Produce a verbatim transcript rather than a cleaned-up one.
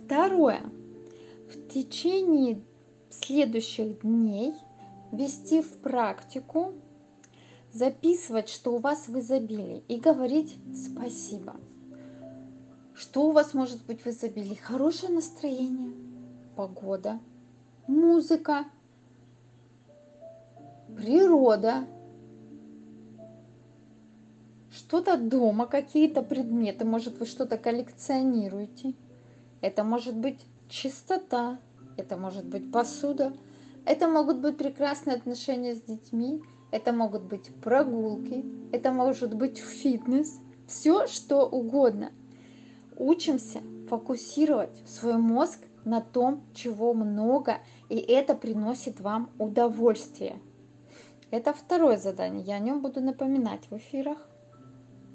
Второе. В течение следующих дней ввести в практику, записывать, что у вас в изобилии, и говорить спасибо. Что у вас может быть в изобилии? Хорошее настроение, погода, музыка, природа, что-то дома, какие-то предметы, может, вы что-то коллекционируете. Это может быть чистота, это может быть посуда, это могут быть прекрасные отношения с детьми, это могут быть прогулки, это может быть фитнес, все что угодно. Учимся фокусировать свой мозг на том, чего много, и это приносит вам удовольствие. Это второе задание, я о нем буду напоминать в эфирах.